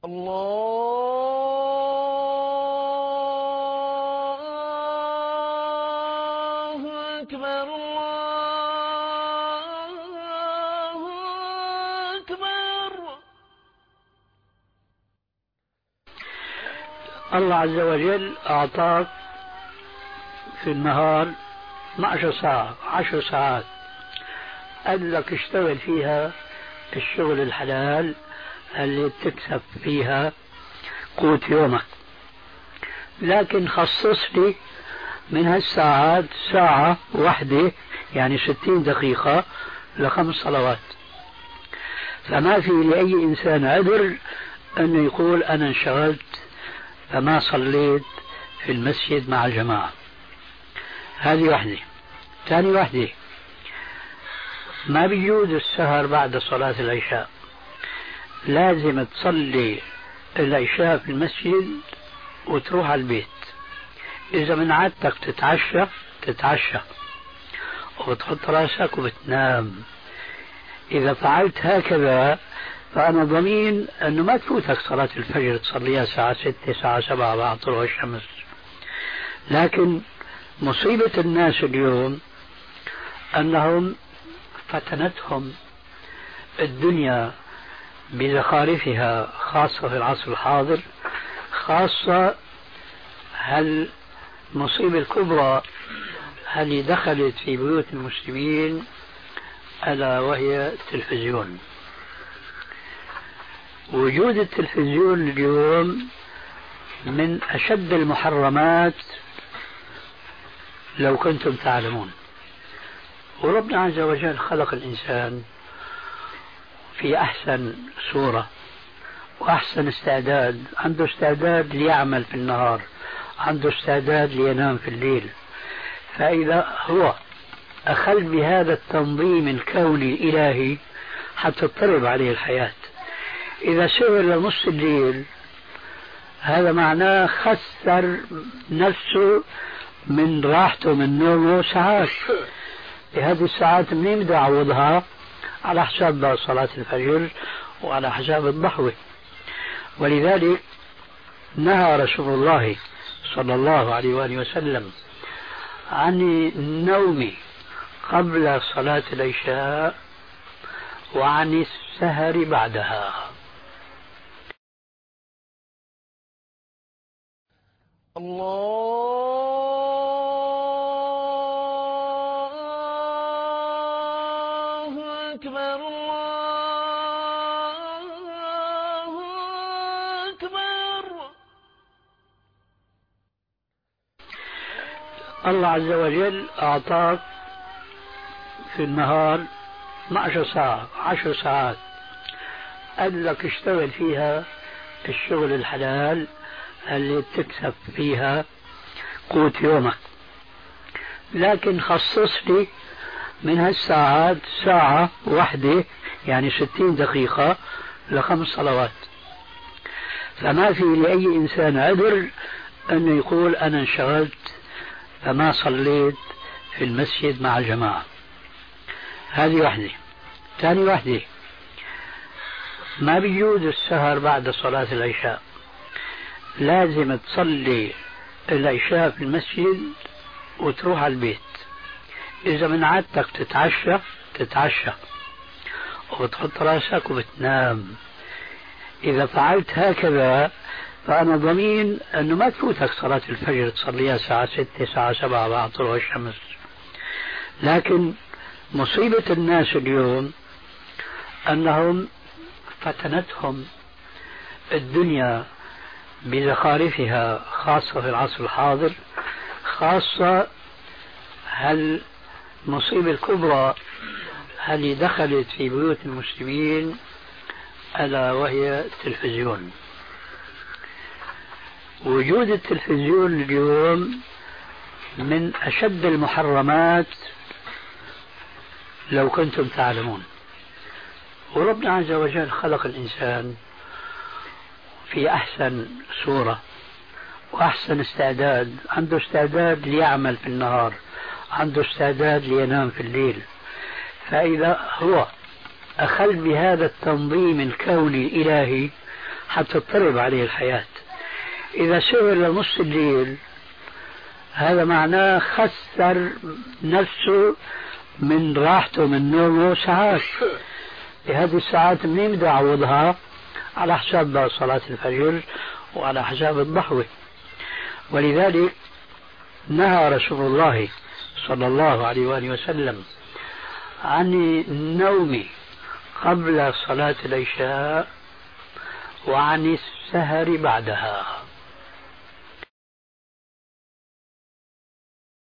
الله أكبر الله أكبر. الله عز وجل أعطاك في النهار 12 ساعة 10 ساعات، قال لك اشتغل فيها الشغل الحلال اللي بتكسب فيها قوت يومك، لكن خصص لي من هالساعات ساعة واحدة يعني 60 دقيقة ل5 صلوات. فما في لأي إنسان عذر أنه يقول أنا انشغلت فما صليت في المسجد مع الجماعة. هذه واحدة. ثاني واحدة، ما بيجوز السهر بعد صلاة العشاء، لازم تصلي العشاء في المسجد وتروح على البيت. إذا من عادتك تتعشى وبتحط راسك وبتنام، إذا فعلت هكذا فأنا ضمين أنه ما تفوتك صلاة الفجر تصليها الساعة 6 الساعة 7 بعد طلوع الشمس. لكن مصيبة الناس اليوم أنهم فتنتهم الدنيا بزخارفها، خاصة في العصر الحاضر، خاصة المصيبة الكبرى اللي دخلت في بيوت المسلمين ألا وهي التلفزيون. وجود التلفزيون اليوم من أشد المحرمات لو كنتم تعلمون. وربنا عز وجل خلق الإنسان في أحسن صورة وأحسن استعداد، عنده استعداد ليعمل في النهار، عنده استعداد لينام في الليل. فإذا هو أخل بهذا التنظيم الكوني الإلهي حتى تضطرب عليه الحياة، إذا سهر لنص الليل هذا معناه خسر نفسه من راحته من نومه ساعات. هذه الساعات منين بده يعوضها؟ على حساب صلاة الفجر وعلى حساب الضحوة. ولذلك نهى رسول الله صلى الله عليه وآله وسلم عن النوم قبل صلاة العشاء وعن السهر بعدها. الله أكبر الله أكبر. الله عز وجل أعطاك في النهار 12 ساعة 10 ساعات، قال لك اشتغل فيها الشغل الحلال اللي بتكسب فيها قوت يومك، لكن خصص لي من هالساعات ساعة واحدة يعني 60 دقيقة ل5 صلوات. فما في لأي إنسان عذر أنه يقول أنا انشغلت فما صليت في المسجد مع الجماعة. هذه واحدة. ثاني واحدة، ما بيجوز السهر بعد صلاة العشاء، لازم تصلي العشاء في المسجد وتروح على البيت. إذا من عادتك تتعشى وبتحط راسك وبتنام، إذا فعلت هكذا فأنا ضمين أنه ما تفوتك صلاة الفجر تصليها الساعة 6 الساعة 7 بعد طلوع الشمس. لكن مصيبة الناس اليوم أنهم فتنتهم الدنيا بزخارفها، خاصة في العصر الحاضر، خاصة المصيبة الكبرى اللي دخلت في بيوت المسلمين ألا وهي التلفزيون. وجود التلفزيون اليوم من أشد المحرمات لو كنتم تعلمون. وربنا عز وجل خلق الإنسان في أحسن صورة وأحسن استعداد، عنده استعداد ليعمل في النهار، عنده استعداد لينام في الليل. فإذا هو أخل بهذا التنظيم الكوني الإلهي حتى تضطرب عليه الحياة. إذا سهر لنص الليل هذا معناه خسر نفسه من راحته من نومه ساعات. بهذه الساعات منين بده يعوضها؟ على حساب صلاة الفجر وعلى حساب الضحوة. ولذلك نهى رسول الله صلى الله عليه وآله وسلم عن النوم قبل صلاة العشاء وعن السهر بعدها.